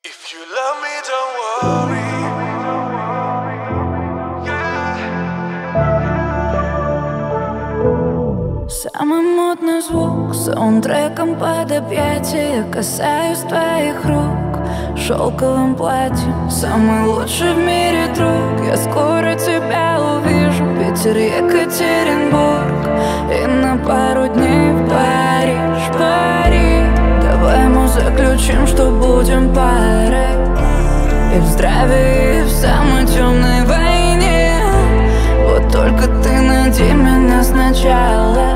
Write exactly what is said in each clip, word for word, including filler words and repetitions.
If you love me, don't worry. Yeah. Самый модный звук, саундтреком под объятия. Касаюсь твоих рук шелковым платьем. Самый лучший в мире друг. Я скоро тебя увижу. Питер, Екатеринбург и на пару дней в Париж, Париж. Давай мы заключим, что будем парой. И в здравии, и в самой темной войне. Вот только ты найди меня сначала.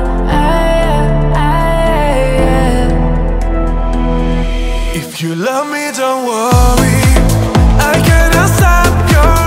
If you love me, don't worry. I cannot stop your